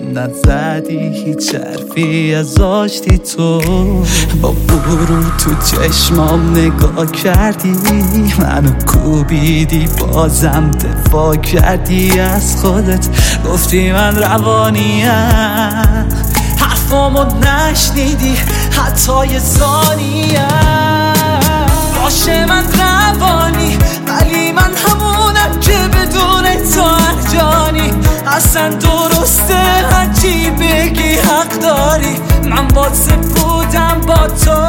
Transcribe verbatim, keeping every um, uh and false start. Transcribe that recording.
نزدی هیچ حرفی از آشتی تو با غرور تو چشمام نگاه کردی منو کوبیدی بازم دفاع کردی از خودت گفتی من روانیم حرفامو نشنیدی حتی یه ثانیه باشه من روانی ولی من همونم که بدون تو ارجانی اصلا درسته هرچی بگی حق داری من با سپودم با تو